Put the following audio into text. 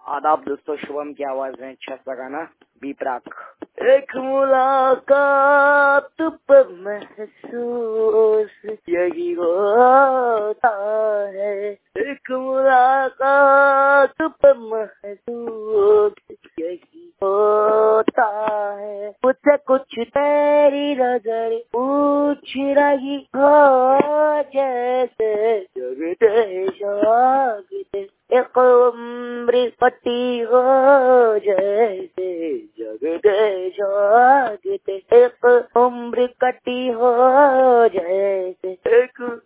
आदाब दोस्तों, शुभम की आवाज में अच्छा सा गाना बी प्राक। एक मुलाकात पर महसूस यही होता है, एक मुलाकात पर महसूस यही होता है। मुझसे कुछ तेरी नजर पूछ रही हो, जैसे जगते जागते एक उम्र कटी हो, जैसे जगते जागते एक उम्र कटी हो, जैसे एक